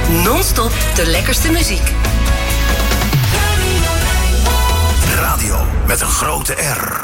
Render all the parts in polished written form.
Non-stop de lekkerste muziek. Radio met een grote R.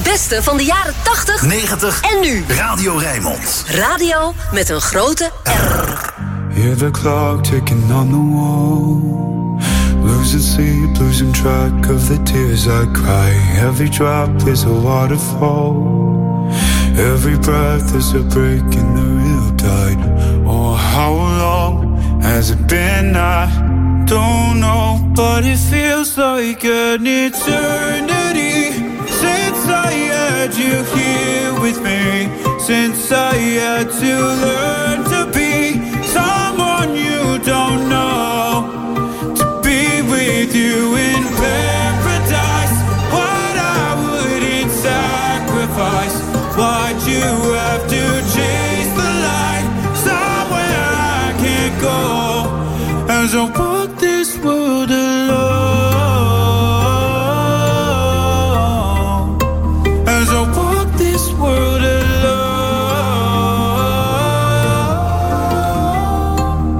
beste van de jaren 80, 90 en nu. Radio Rijnmond. Radio met een grote R. Hear the clock ticking on the wall. Losing sleep, losing track of the tears I cry. Every drop is a waterfall. Every breath is a break in the real tide. Oh, how long has it been? I don't know, but it feels like an eternity since I had you here with me. Since I had to learn to be someone you don't know, to be with you in paradise. What I wouldn't sacrifice. Why'd you have to chase the light somewhere I can't go? As I walk this world alone, as I walk this world alone.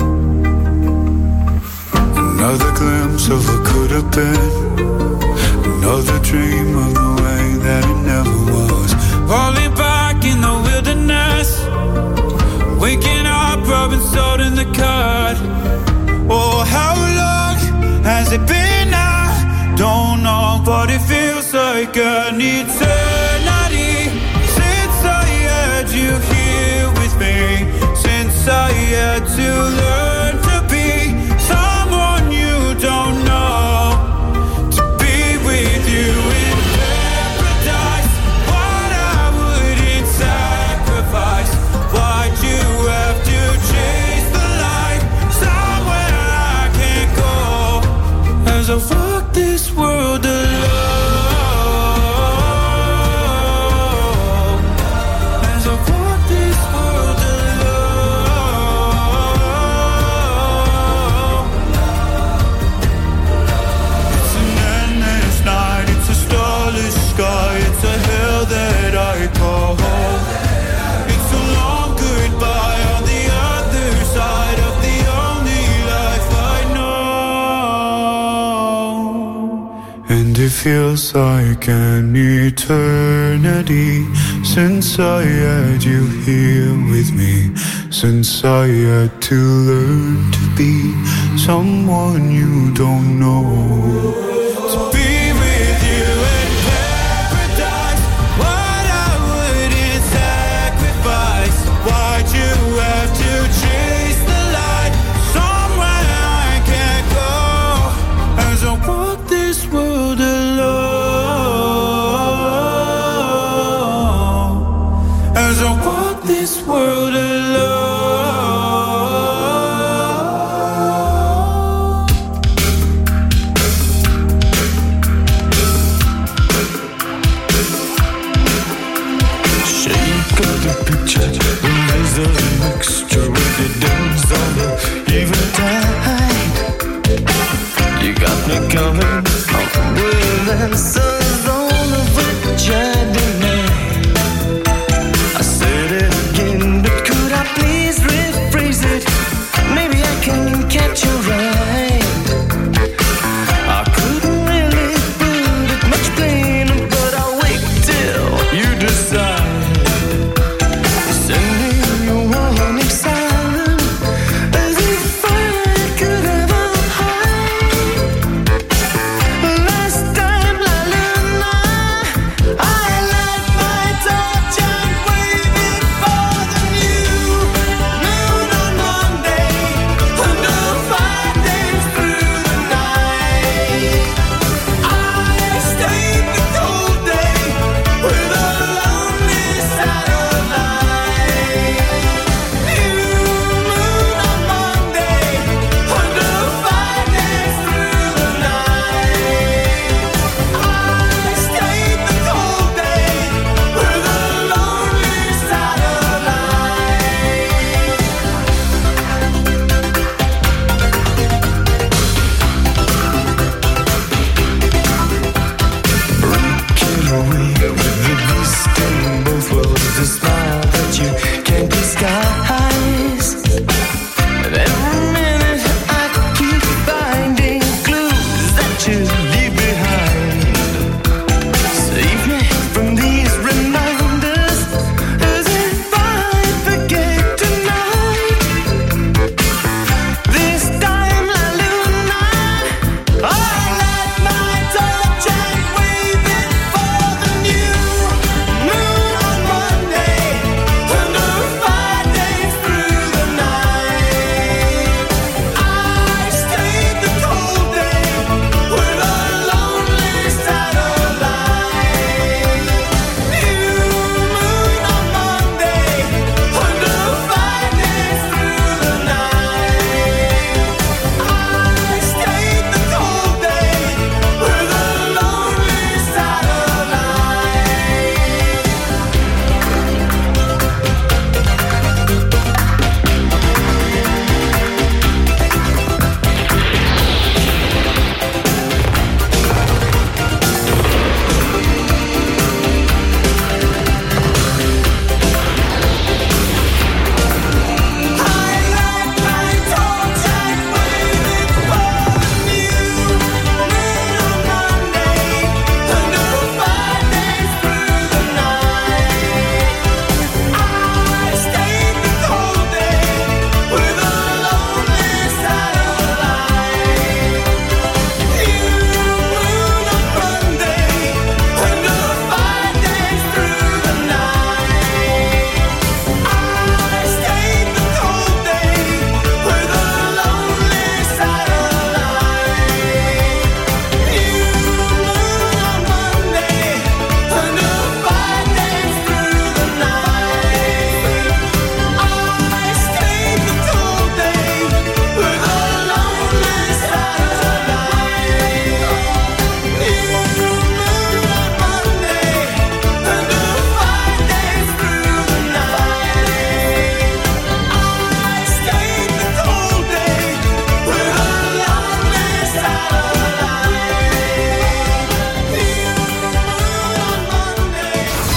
Another glimpse of what could have been, another dream of the way that it never was. Falling back in the wilderness, waking up, rubbing salt in the cut. Oh, how long has it been? I don't know, but it feels like an eternity since I had you here with me. Since I had to learn to be someone you don't know, to be with you in paradise. What I wouldn't sacrifice. Why'd you have to chase the light somewhere I can't go? As I walk this world alone, as I walk this world alone. It's an endless night, it's a starless sky, it's a hell that I call home. It's a long goodbye on the other side of the only life I know. And it feels like an eternity since I had you here with me. Since I had to learn to be someone you don't know. To be with you in paradise. What I wouldn't sacrifice. Why'd you have to chase the light somewhere I can't go? As I walk this world alone, as I walk this world alone. Shake of the picture, there's a mixture with the dance on the even tide. You got me coming with answers on of which I deny. I said it again, but could I please rephrase it? Maybe I can catch your eye. I couldn't really put it much plainer, but I'll wait till you decide. Sending you warning silent, as if I could ever hide. Last time I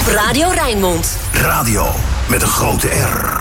Op Radio Rijnmond. Radio met een grote R.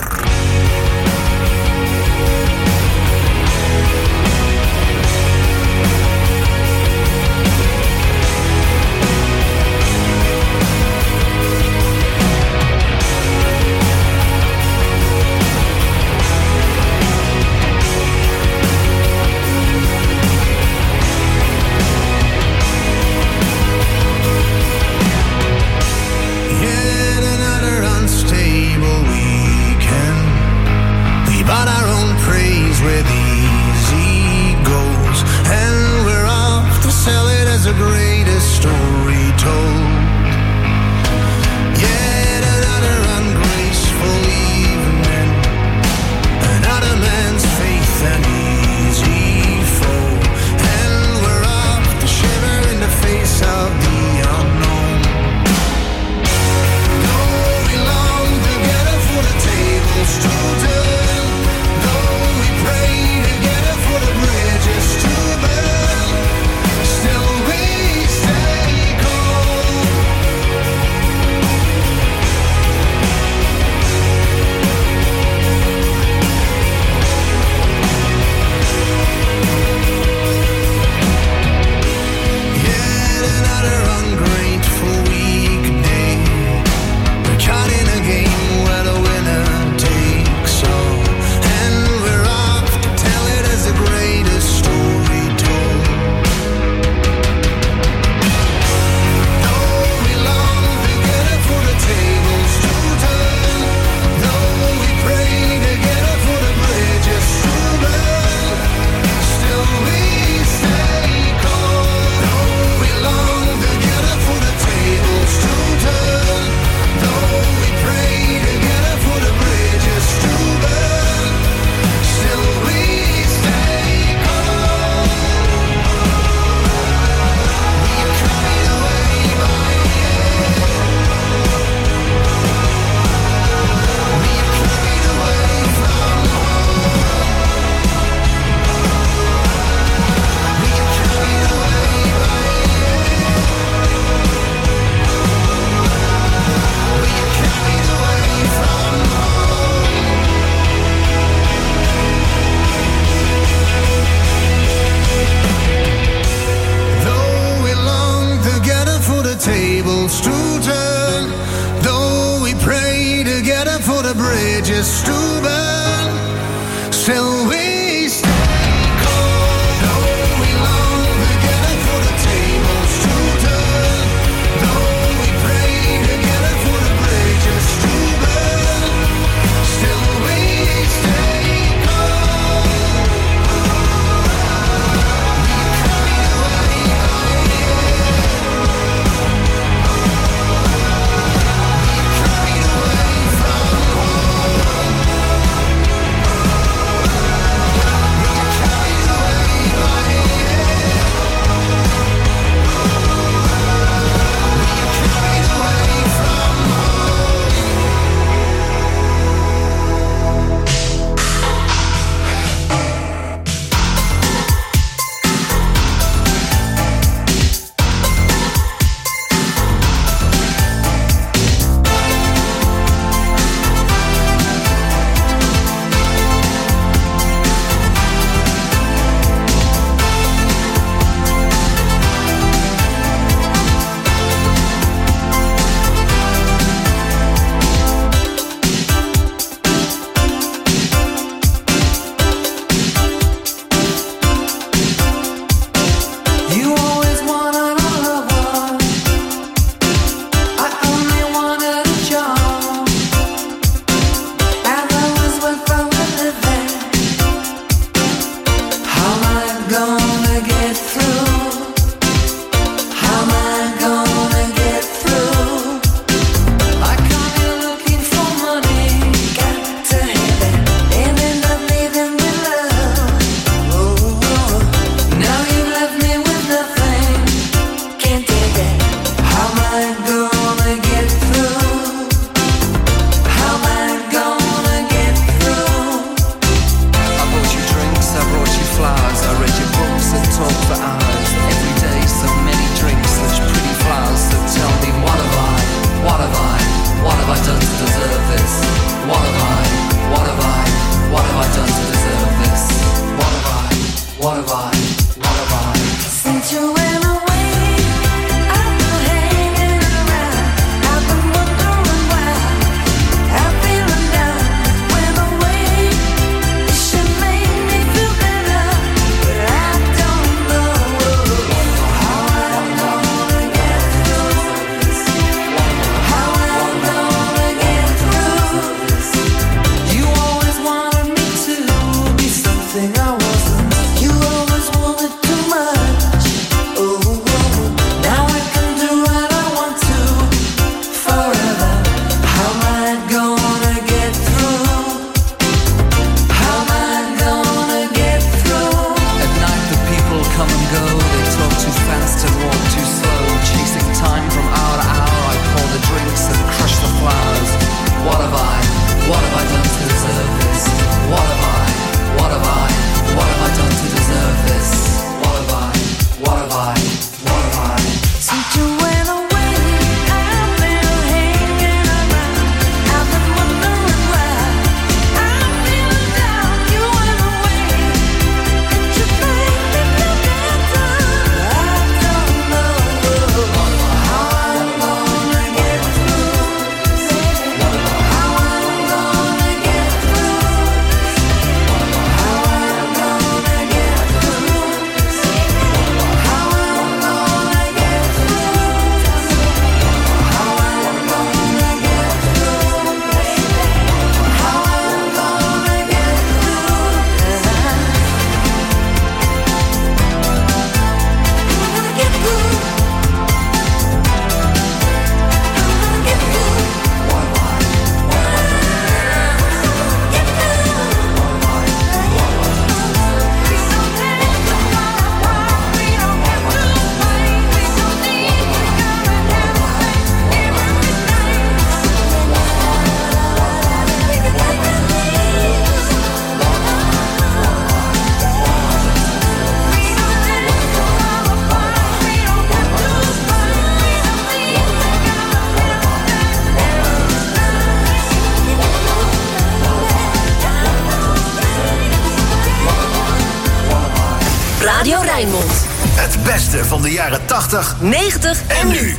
Rijnmond. Het beste van de jaren 80, 90 en nu.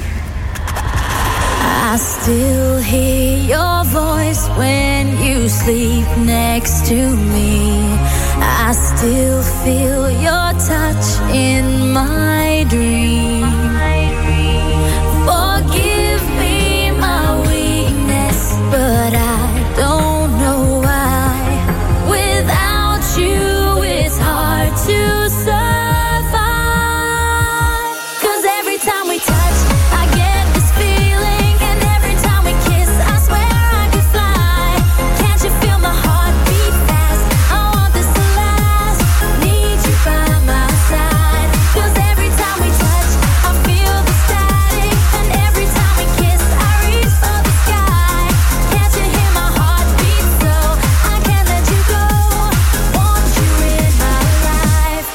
I still hear your voice when you sleep next to me. I still feel your touch in my dream. Forgive me my weakness, but I don't know why. Without you, it's hard to survive. 'Cause every time we touch, I get this feeling, and every time we kiss, I swear I could fly. Can't you feel my heart beat fast? I want this to last. Need you by my side. 'Cause every time we touch, I feel the static, and every time we kiss, I reach for the sky. Can't you hear my heart beat so I can't let you go? Want you in my life.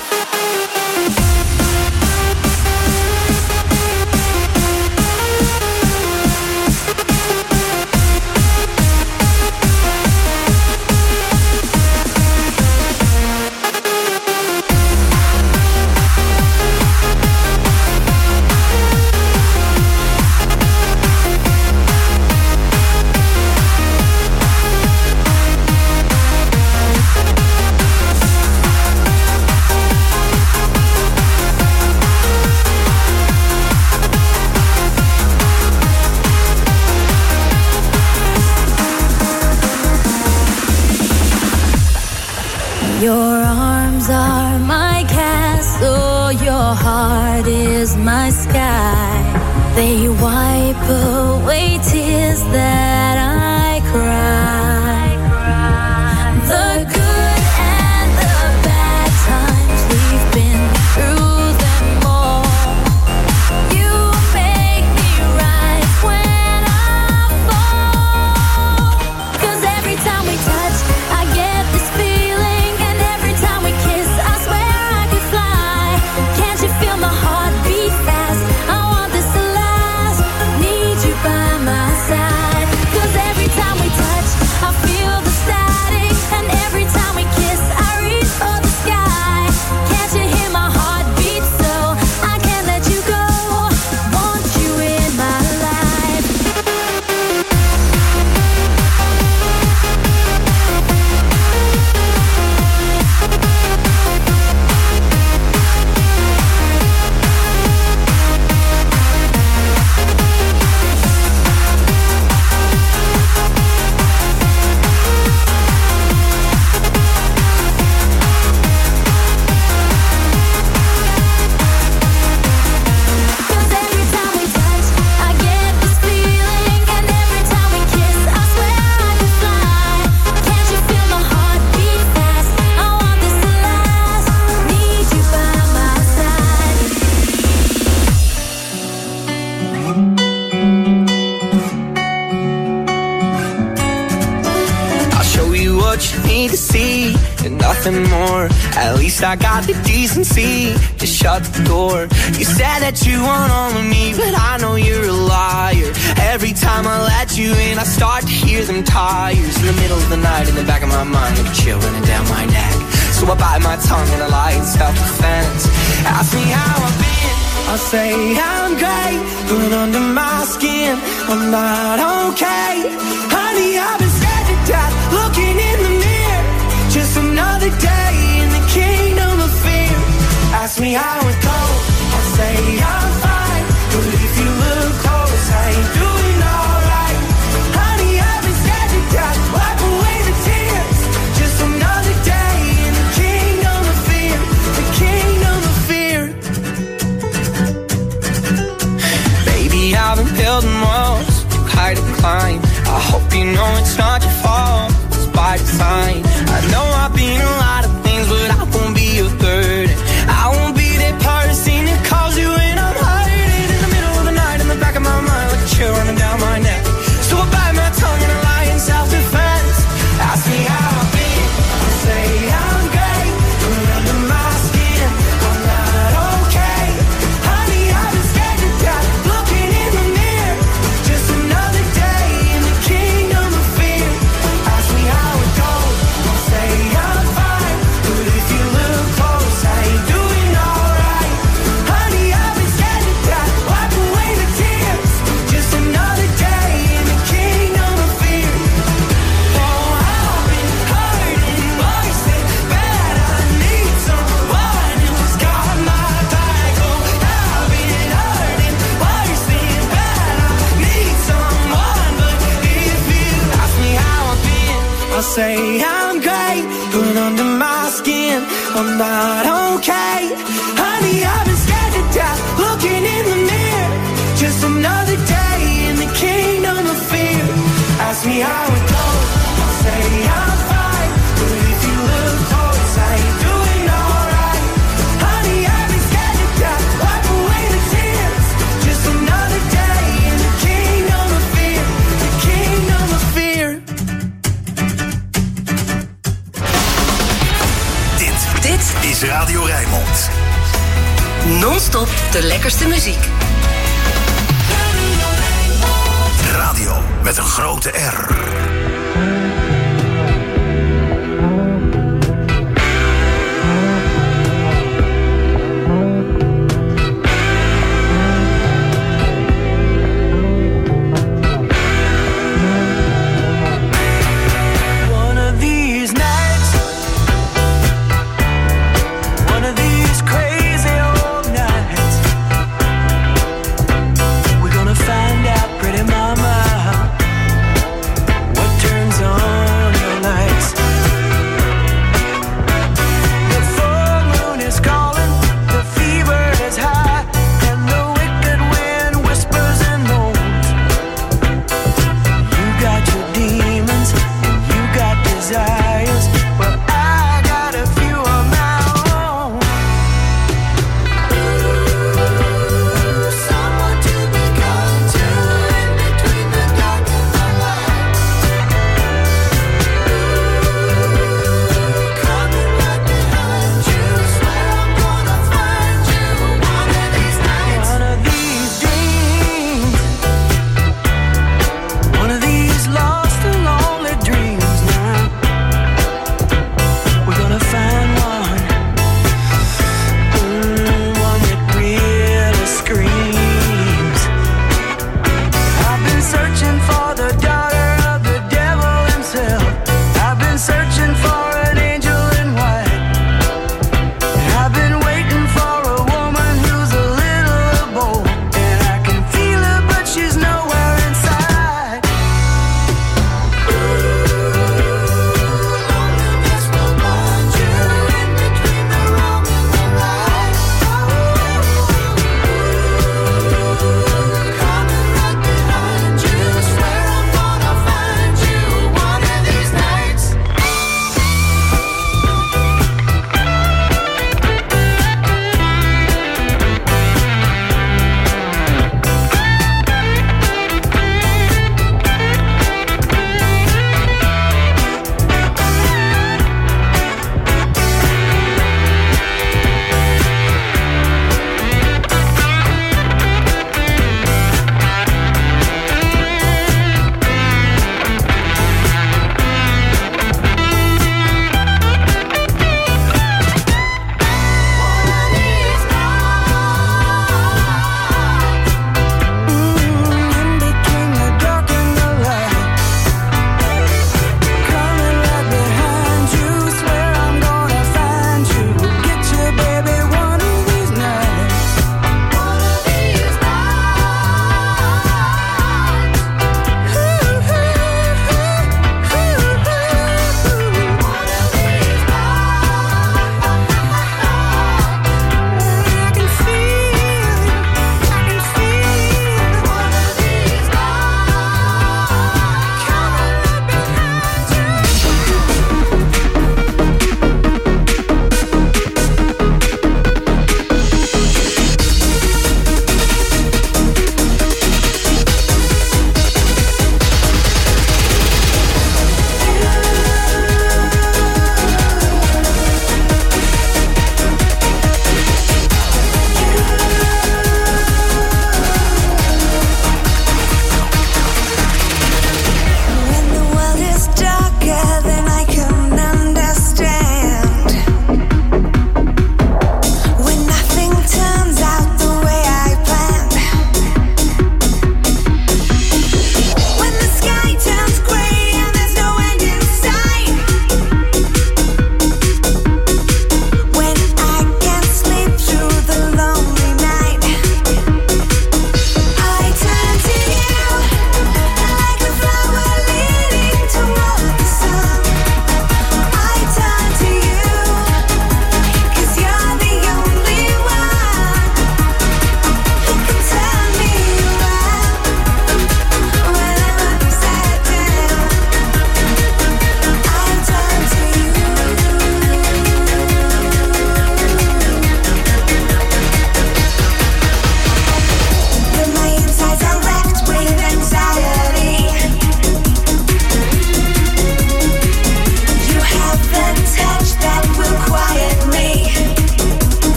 Your arms are my castle, your heart is my sky. They wipe away tears that I cry. The good and the bad times, we've been through them all. You make me rise when I fall. 'Cause every time we touch, I get this feeling, and every time we kiss, I swear I could fly. Can't you feel my heart beat fast? I want this to last. Need you by my side. 'Cause every time we touch, I feel the static, and every time we kiss, I reach for the sky. Can't you hear my heart beat so I can't let you go? Want you in my life. Cause every time we touch, I get this feeling, and every time we kiss, I swear I could fly. Can't you feel my heart beat fast? I want this to last. Need you by my side. I'll show you what you need to see and nothing more. At least I got the decency to shut the door. You said that you want all of me, but I know you're a liar. Every time I let you in, I start to hear them tires. In the middle of the night, in the back of my mind, like a chill running down my neck. So I bite my tongue and I lie in self-defense. Ask me how I've been, I'll say I'm great, but under my skin, I'm not okay. Honey, I've been scared to death, looking in the mirror. Just another day in the kingdom of fear. Ask me how it goes, I'll say I'm fine, but if you look close, I ain't doing alright. Honey, I've been scared to death, wipe away the tears. Just another day in the kingdom of fear, the kingdom of fear. Baby, I've been building walls, too high to climb. I hope you know it's not your fault, it's by design. I know I've been a lot of things, but I won't be a burden. I won't be that person that calls you when I'm hurting. In the middle of the night, in the back of my mind, like a chill running down my neck. So I bite my tongue and I lie in self-defense. Ask me how I've been, I'll say I'm great, but under my skin, I'm not okay. Honey, I've been scared to death, looking in the mirror. Just another day in the kingdom of fear, say I'm great, but under my skin, I'm not okay. Honey, I've been scared to death, looking in the mirror. Just another day in the kingdom of fear. Ask me how it goes, I'll say I'm fine. But if you look close, I ain't doing alright. Honey, I've been scared to death, wipe away the tears. Just another day in the kingdom of fear. The kingdom of fear. Dit is Radio Rijnmond. Non-stop de lekkerste muziek. Radio met een grote R. Find out, pretty mama, what turned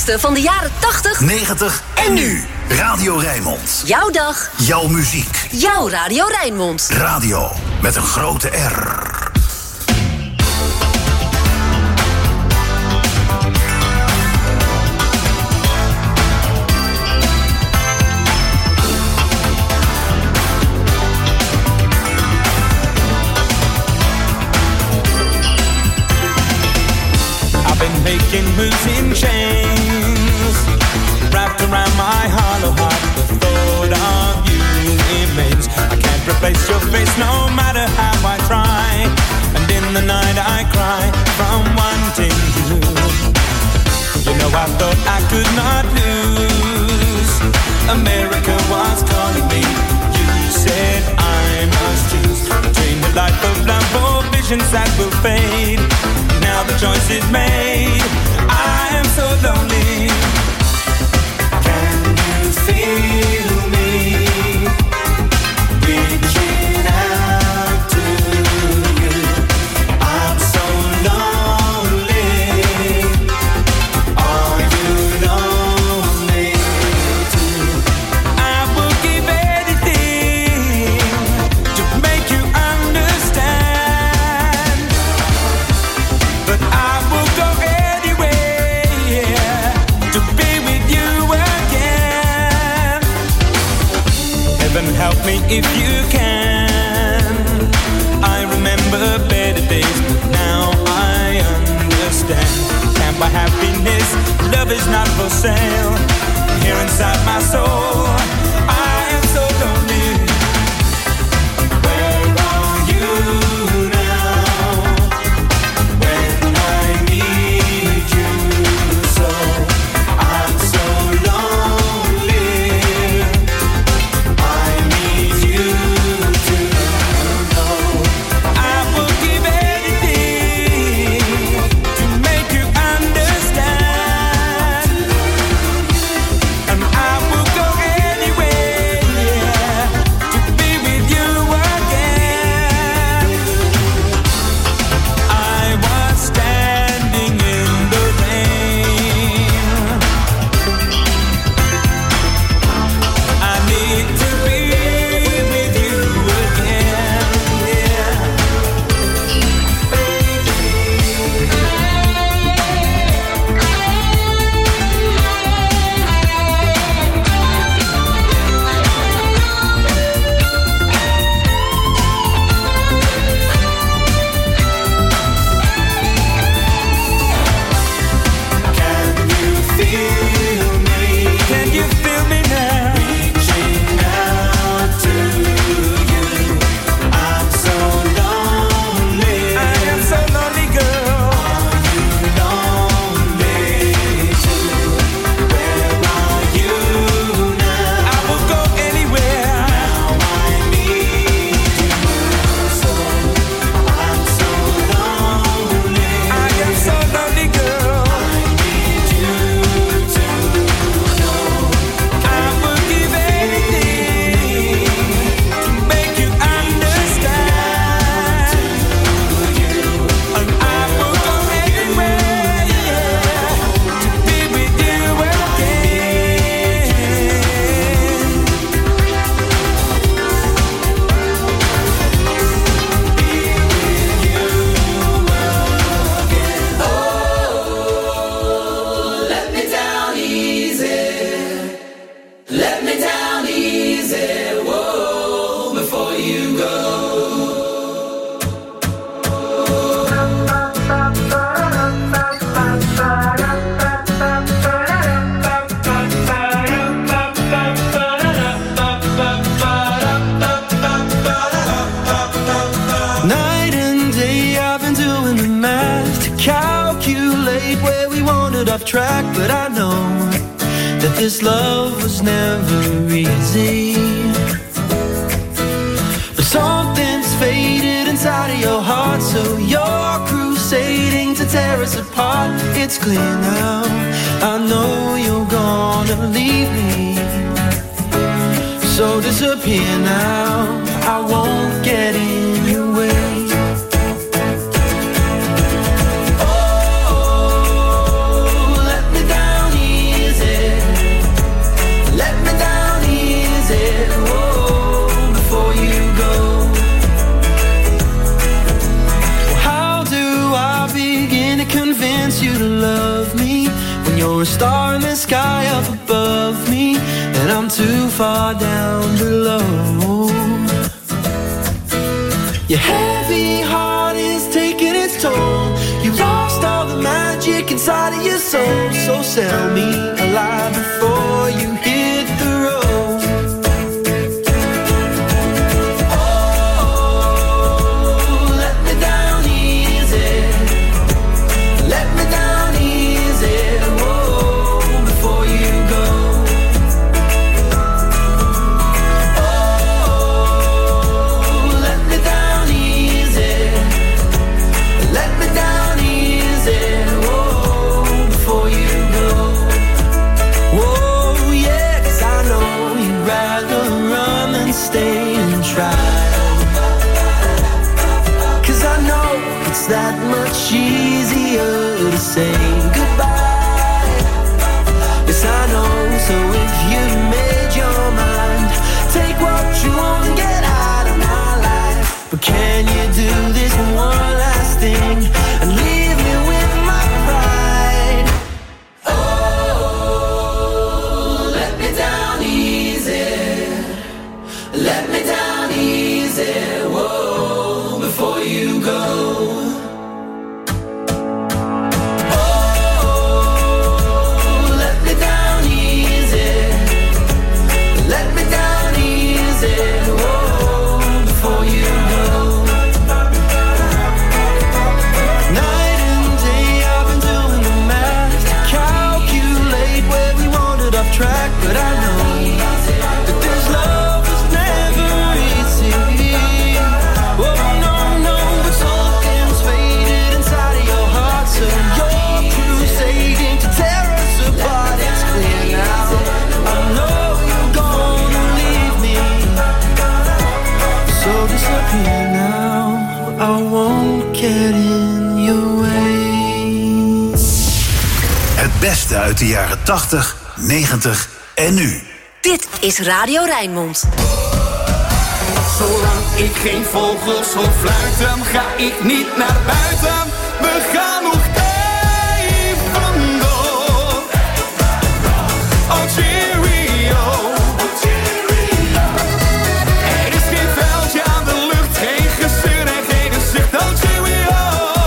allerlekkerste van de jaren 80, 90 en nu. Radio Rijnmond. Jouw dag. Jouw muziek. Jouw Radio Rijnmond. Radio met een grote R. Making moves in chains, wrapped around my hollow heart. The thought of you remains. I can't replace your face no matter how I try. And in the night I cry from wanting you. You know I thought I could not lose. America was calling me. You said I must choose between the life of love or visions that will fade. Now the choice is made. I am so lonely. Can you feel me reaching out to you? I'm so lonely. Are you lonely too? I will give anything to make you understand. But I will go anywhere to be with you again. Heaven help me if you can. I remember better days, but now I understand. Can't buy happiness, love is not for sale. Here inside my soul, I am so lonely. Where are you now? When I need you so, I'm so lonely. I need you to know I will give anything to make you understand. And I will go anywhere to be with you again. I was standing in the rain. I need to be with you again. Can you feel me? Can you feel me now? Reaching out to you. I'm so lonely. I am so lonely, girl. Are you lonely too? Where are you now? I will go anywhere. Now I need you so. I'm so lonely. I am so lonely, girl. I need you to know I will give anything to make you understand. And I will go anywhere, to be with you again. Let me down easy. Let me down easy. Whoa, before you go. Night and day I've been doing the math to calculate where we wandered off track. But I know that this love was never easy. But something's faded inside of your heart, so you're crusading to tear us apart. It's clear now, I know you're gonna leave me. So disappear now, I won't get in your way. Oh, let me down easy. gone too far down below. Your heavy heart is taking its toll. You lost all the magic inside of your soul. So sell me alive before you hit the road. That much easier to say goodbye. Yes, I know. So if you've made your mind, take what you want and get out of my life. But can you do this one last thing and leave me with my pride? Oh, let me down easy. Let me down easy. Whoa, before you go. Track, but I know that this love is never easy. Oh no, no, but something's faded inside of your heart. So you're crusading to tear us apart. It's clear now. I know you're gonna leave me. So disappear now. I won't get in your way. Het beste uit de jaren 80, 90 en nu. Dit is Radio Rijnmond. Zolang ik geen vogels hoor fluiten, ga ik niet naar buiten. We gaan nog even door. Oh cheerio. Er is geen veldje aan de lucht, geen gezeur en geen gezicht. Oh cheerio.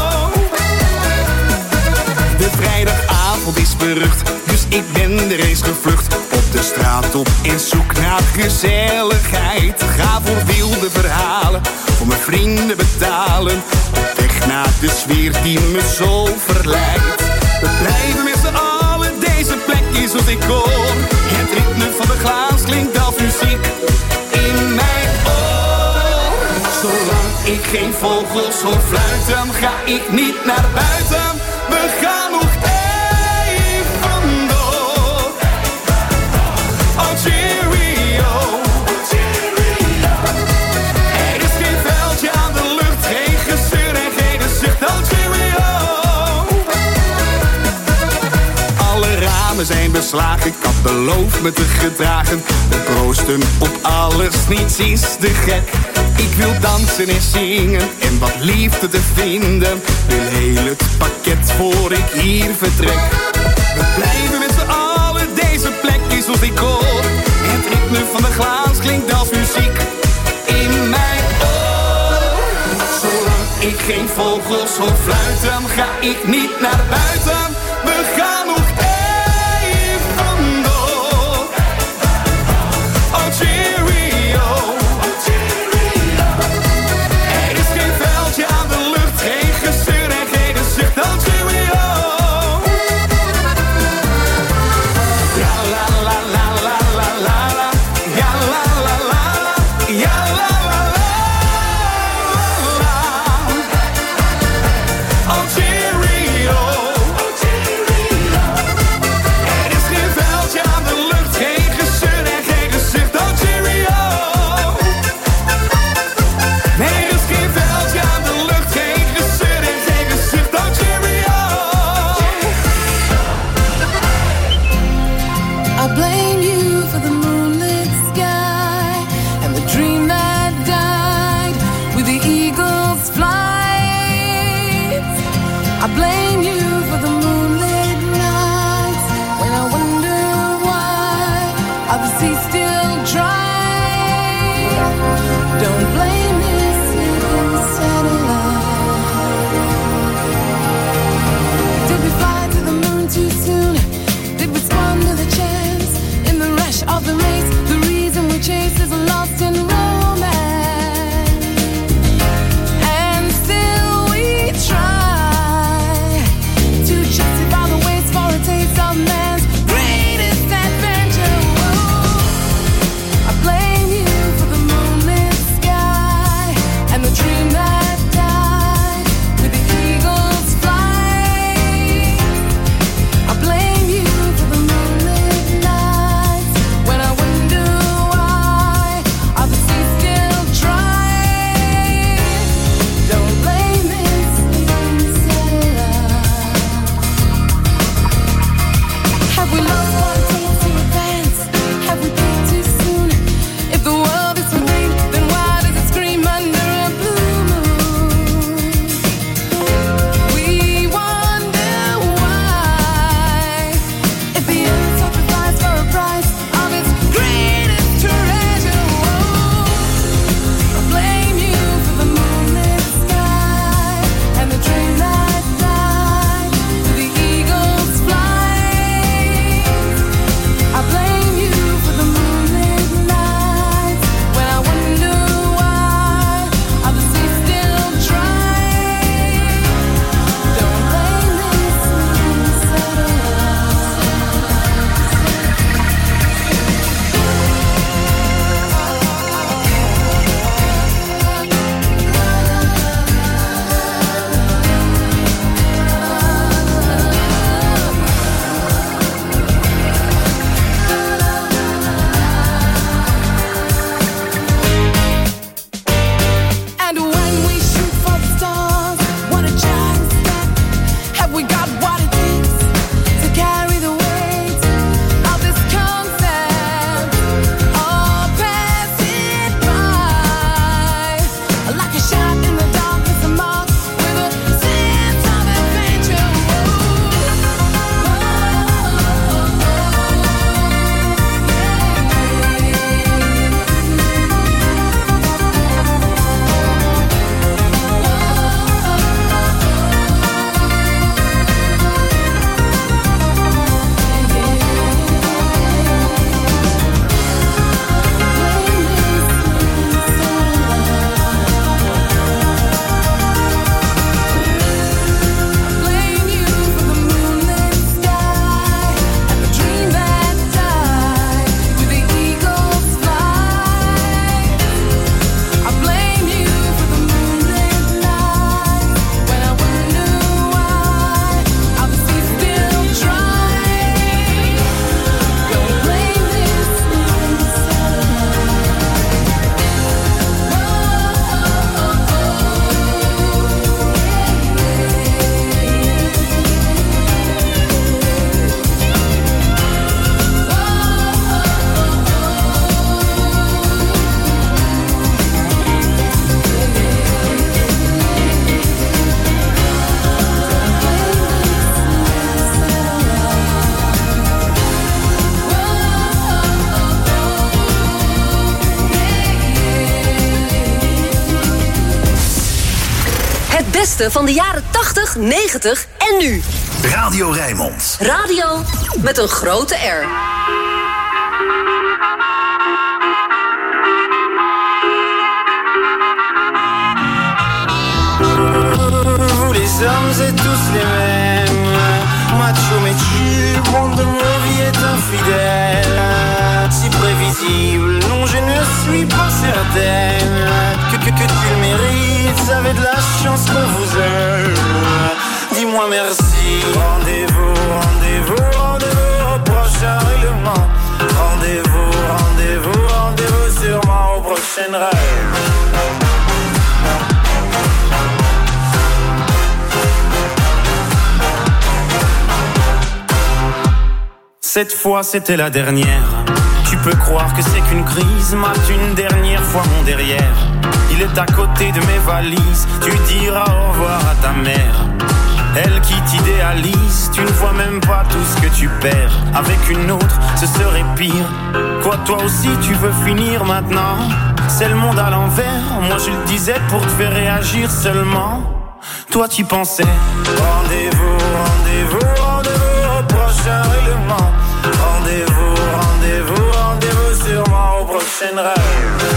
De vrijdagavond is berucht, dus ik ben er eens gevlucht. Op de straat op in zoek naar gezelligheid. Ga voor wilde verhalen, voor mijn vrienden betalen. Op weg naar de sfeer die me zo verleidt. We blijven met z'n allen, deze plek is als ik hoor. Het ritme van de glaas klinkt als muziek in mijn oor. Zolang ik geen vogels hoor fluiten, ga ik niet naar buiten. We gaan nog cheerio. Er is geen veldje aan de lucht, geen gezeur en geen gezicht. Oh cheerio. Alle ramen zijn beslagen, ik had beloofd me te gedragen. We proosten op alles, niets is te gek. Ik wil dansen en zingen en wat liefde te vinden. Wil heel het pakket voor ik hier vertrek. We blijven met z'n allen, deze plek is als ik hoor. Het ritme van de glaas klinkt als muziek in mijn oor. Zolang ik geen vogels hoor fluiten, ga ik niet naar buiten. We gaan nog even door. Oh cheerio. Er is geen veldje aan de lucht, geen gezeur en geen gezicht. Oh cheerio. Ja la la la la la la la. Ja la la la la. Ja la la la la. Oh cheerio. sea still dry. Don't blame this little satellite. Did we fly to the moon too soon? Did we squander the chance in the rush of the race? The reason we chase is lost in romance, and still we try to justify the waste for a taste of man's greatest adventure. Whoa. I blame you for the moonlit sky and the dream that died with the eagle's flight. I blame you for the moonlit nights when I wonder why are the seas still dry. Don't blame this little satellite. Have we lost what it takes to advance? Have we peaked too soon? If the world is so green, then why does it scream under a blue moon? We wonder why, if the earth sacrificed for a price of its greatest treasure. Whoa. I blame you for the moonlit sky and the dream that died with the eagle's flight. I blame you for the moonlit nights when I wonder why are the seas still dry. Don't blame this little And when we shoot for the stars, what a giant step. Have we got what it takes to carry the weight of this concept? Or pass it by like a shot in the darkness, a mark with a sense of adventure. Blame you for the moonlit sky and the dream that died with the eagle's flight. I blame you for the moonlit night when I wonder why are the seas still dry. Don't blame this little Het beste van de jaren 80, 90 en nu. Radio Rijnmond. Radio met een grote R. Vous les hommes êtes tous les mêmes. Macho mais tu, monde de ma vie est infidèle. Si prévisible, non je ne suis pas certaine que tu le mérites. Avez de la chance qu'on vous aime. Dis-moi merci. Rendez-vous, rendez-vous, rendez-vous au prochain règlement. Rendez-vous, rendez-vous, rendez-vous sûrement au prochain rêve. Cette fois c'était la dernière. Tu peux croire que c'est qu'une crise. Mate une dernière fois mon derrière. Il est à côté de mes valises. Tu diras au revoir à ta mère. Elle qui t'idéalise, tu ne vois même pas tout ce que tu perds. Avec une autre, ce serait pire. Quoi, toi aussi tu veux finir maintenant? C'est le monde à l'envers, moi je le disais pour te faire réagir seulement. Toi tu pensais rendez-vous, rendez-vous, rendez-vous au prochain règlement. Rendez-vous, rendez-vous, rendez-vous sûrement au prochain rêve.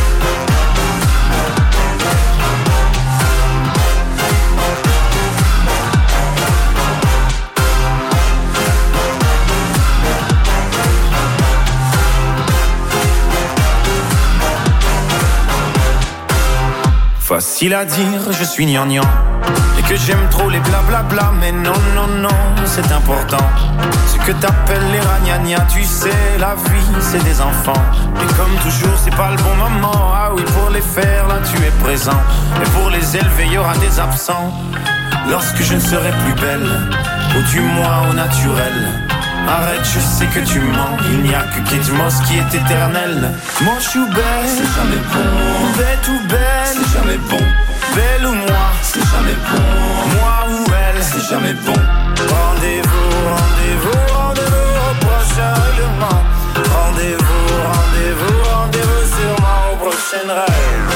Facile à dire, je suis gnangnan et que j'aime trop les blablabla. Mais non, non, non, c'est important. Ce que t'appelles les ragnagnas, tu sais, la vie, c'est des enfants. Et comme toujours, c'est pas le bon moment. Ah oui, pour les faire, là, tu es présent. Et pour les élever, il y aura des absents. Lorsque je ne serai plus belle, ou du moins au naturel. Arrête, je sais que tu mens. Il n'y a que Kate Moss qui est éternelle. Moi je suis belle, c'est jamais bon. Bête ou belle, c'est jamais bon. Belle ou moi, c'est jamais bon. Moi ou elle, c'est jamais bon. Rendez-vous, rendez-vous, rendez-vous au prochain règlement. Rendez-vous, rendez-vous, rendez-vous sûrement au prochain rêve.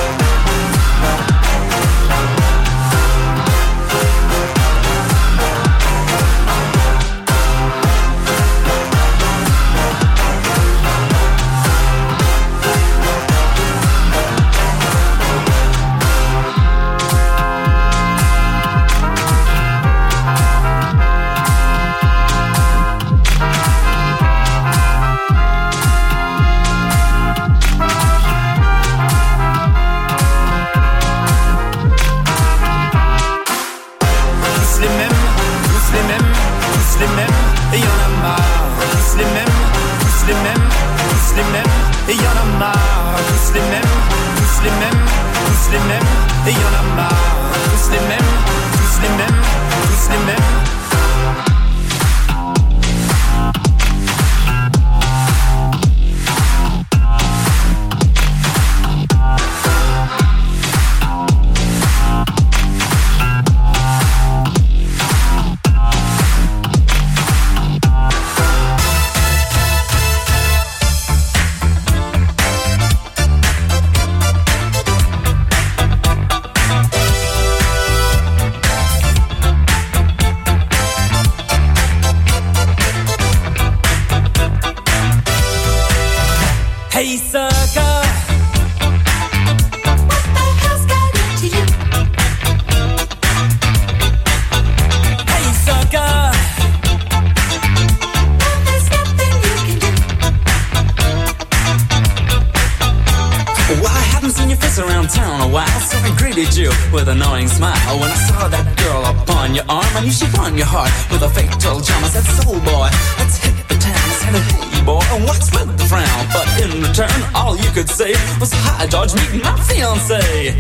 George meeting my fiancé.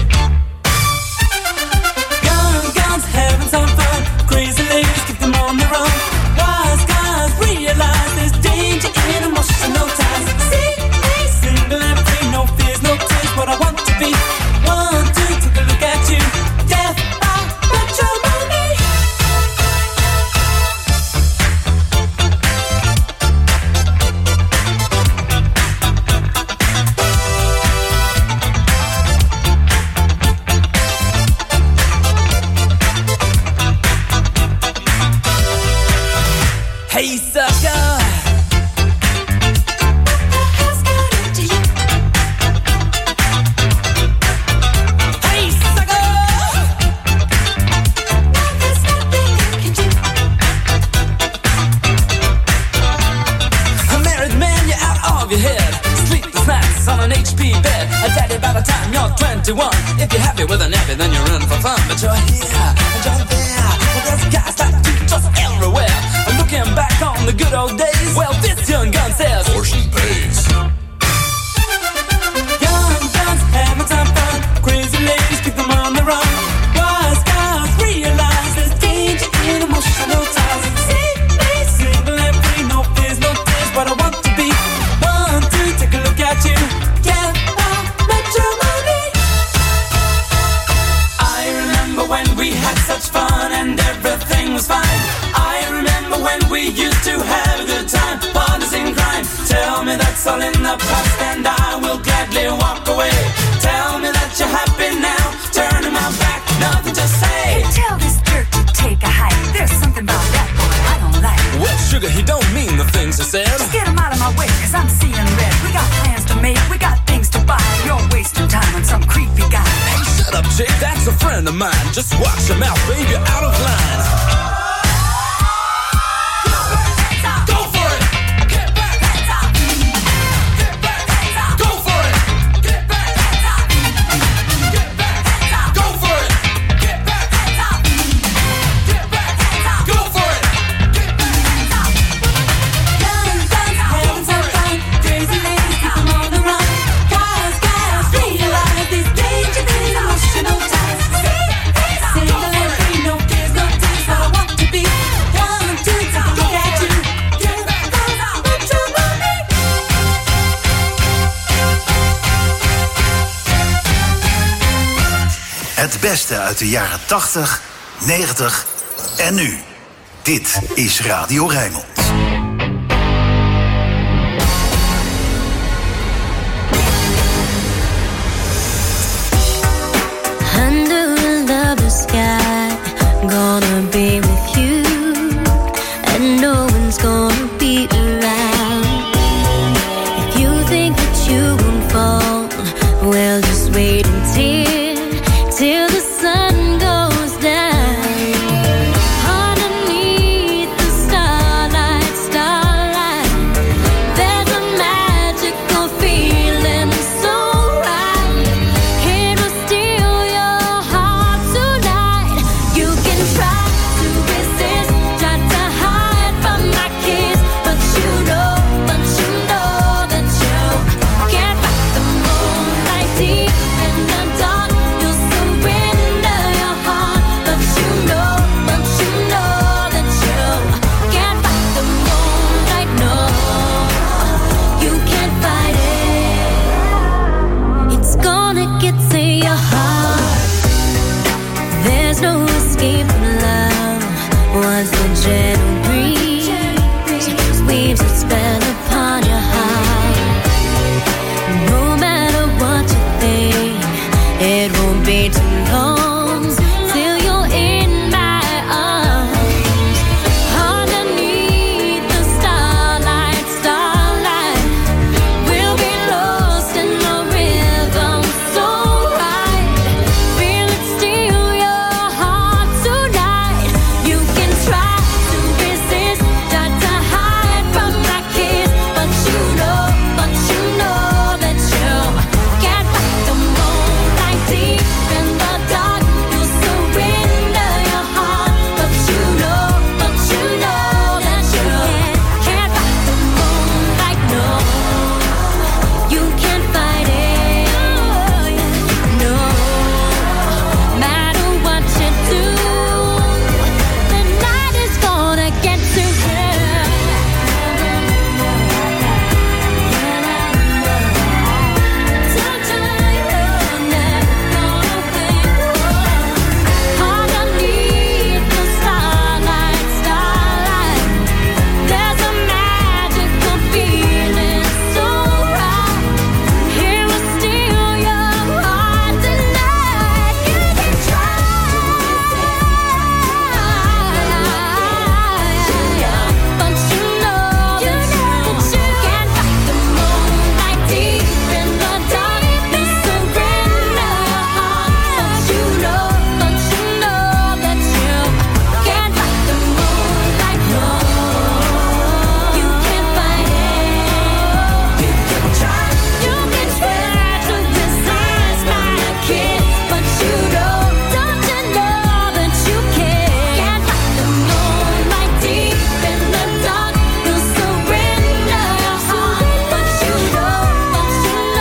Guns, having some fun. Crazy ladies, keep them on the run. Wise guys realize there's danger in emotional ties. See me single and free, no fears, no tears. What I want to be. 1, 2, take a look at you. Death by matrimony. Hey sucker, hey sucker, a married man, you're out of your head. Sleepless nights on an HP bed. A daddy by the time you're 21. If you're happy with a nappy, then you're in for fun. But you're here and you're there. Well, there's guys like you just everywhere. Looking back on the good old days, well, this young gun says portion pays. Young guns having some fun. Crazy ladies keep them on the run. Wise guys realize there's danger in emotional ties. See me single and free, no fears, no tears. What I want to be. 1, 2, take a look at you. Yeah, matrimony. I remember when we had such fun and everything best and I will gladly walk away. Tell me that you're happy now, turning my back, nothing to say. Tell this jerk to take a hike. There's something about that boy I don't like. Well, sugar, he don't mean the things he said. Just get him out of my way, cause I'm seeing red. We got plans to make, we got things to buy. You're wasting time on some creepy guy. Hey, shut up, chick, that's a friend of mine. Just watch your mouth, babe, you're out of line. Het beste uit de jaren 80, 90 en nu. Dit is Radio Rijnmond. Under a lover's sky, gonna be with you, and no one's gonna be around. If you think that you won't fall, well, just wait.